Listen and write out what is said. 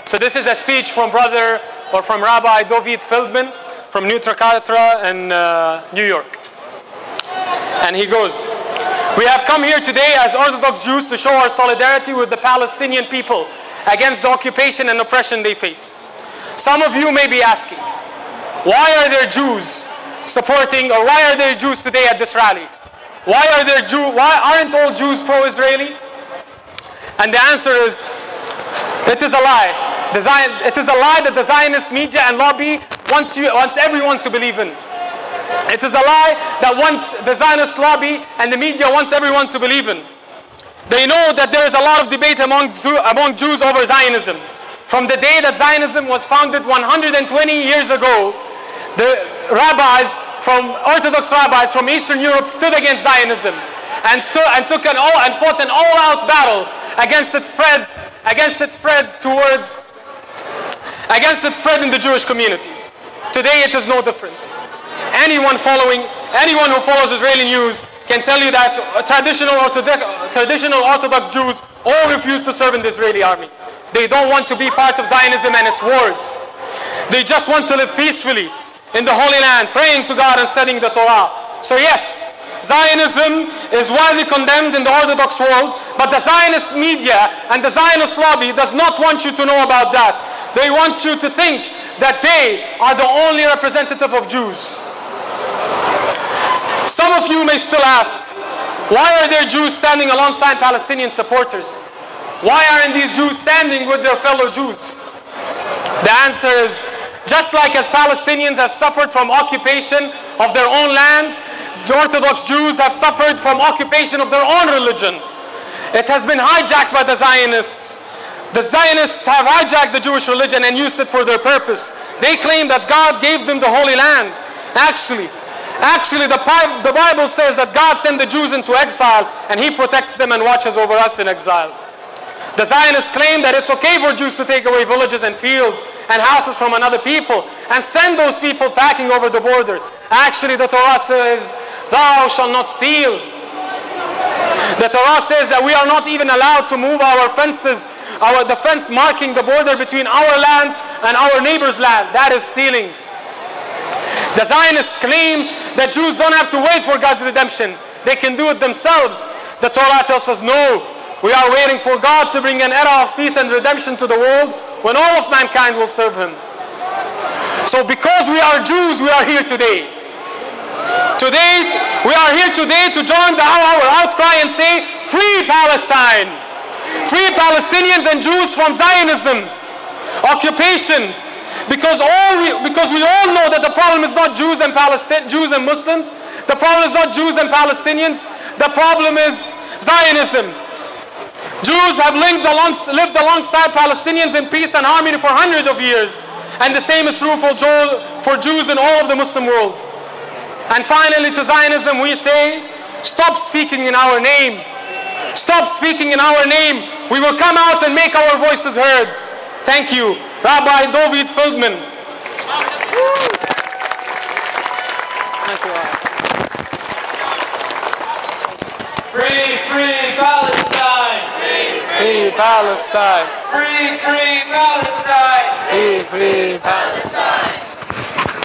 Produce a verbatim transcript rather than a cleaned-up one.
So this is a speech from brother or from Rabbi Dovid Feldman from New Tricatra in uh, New York. And he goes, "We have come here today as Orthodox Jews to show our solidarity with the Palestinian people against the occupation and oppression they face. Some of you may be asking, why are there Jews supporting, or why are there Jews today at this rally? Why are there Jew, why aren't all Jews pro-Israeli?" And the answer is, it is a lie. The Zion, it is a lie that the Zionist media and lobby wants, you, wants everyone to believe in. It is a lie that wants the Zionist lobby and the media wants everyone to believe in. They know that there is a lot of debate among, among Jews over Zionism. From the day that Zionism was founded one hundred twenty years ago, the rabbis from Orthodox rabbis from Eastern Europe stood against Zionism and stood and took an all and fought an all-out battle against its spread, against its spread towards, against its spread in the Jewish communities. Today it is no different. Anyone following, anyone who follows Israeli news can tell you that traditional Orthodox, traditional Orthodox Jews all refuse to serve in the Israeli army. They don't want to be part of Zionism and its wars. They just want to live peacefully in the Holy Land, praying to God and studying the Torah. So yes, Zionism is widely condemned in the Orthodox world, but the Zionist media and the Zionist lobby does not want you to know about that. They want you to think that they are the only representative of Jews. Some of you may still ask, why are there Jews standing alongside Palestinian supporters? Why aren't these Jews standing with their fellow Jews? The answer is, just like as Palestinians have suffered from occupation of their own land, the Orthodox Jews have suffered from occupation of their own religion. It has been hijacked by the Zionists. The Zionists have hijacked the Jewish religion and used it for their purpose. They claim that God gave them the Holy Land. Actually, actually the, the Bible says that God sent the Jews into exile and He protects them and watches over us in exile. The Zionists claim that it's okay for Jews to take away villages and fields and houses from another people and send those people packing over the border. Actually, the Torah says, "Thou shalt not steal." The Torah says that we are not even allowed to move our fences, our, the fence marking the border between our land and our neighbor's land. That is stealing. The Zionists claim that Jews don't have to wait for God's redemption. They can do it themselves. The Torah tells us, no. We are waiting for God to bring an era of peace and redemption to the world when all of mankind will serve Him. So because we are Jews, we are here today. Today, we are here today to join the, our outcry and say, free Palestine! Free Palestinians and Jews from Zionism, occupation. Because, all we, because we all know that the problem is not Jews and Palestinians, Jews and Muslims. The problem is not Jews and Palestinians. The problem is Zionism. Jews have lived, along, lived alongside Palestinians in peace and harmony for hundreds of years. And the same is true for, for Jews in all of the Muslim world. And finally, to Zionism we say, stop speaking in our name. Stop speaking in our name. We will come out and make our voices heard. Thank you. Rabbi Dovid Feldman. Thank you. Free, free Palestine! Free Palestine! Free, free Palestine! Free, free Palestine!